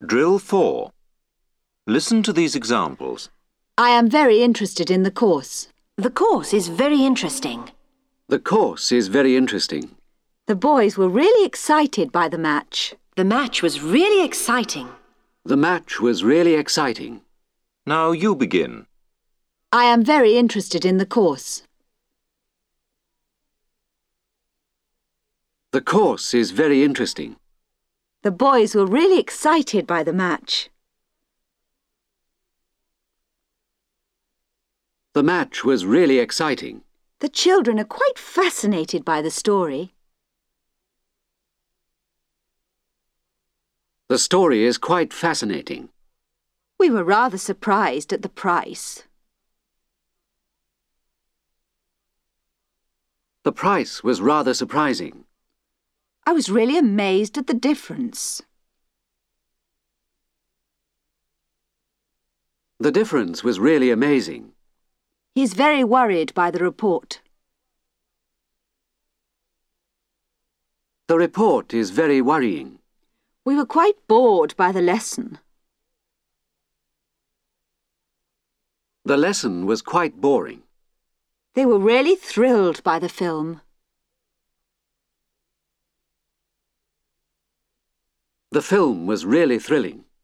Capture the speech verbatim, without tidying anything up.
Drill four. Listen to these examples. I am very interested in the course. The course is very interesting. The course is very interesting. The boys were really excited by the match. The match was really exciting. The match was really exciting. Now you begin. I am very interested in the course. The course is very interesting. The boys were really excited by the match. The match was really exciting. The children are quite fascinated by the story. The story is quite fascinating. We were rather surprised at the price. The price was rather surprising. I was really amazed at the difference. The difference was really amazing. He's very worried by the report. The report is very worrying. We were quite bored by the lesson. The lesson was quite boring. They were really thrilled by the film. The film was really thrilling.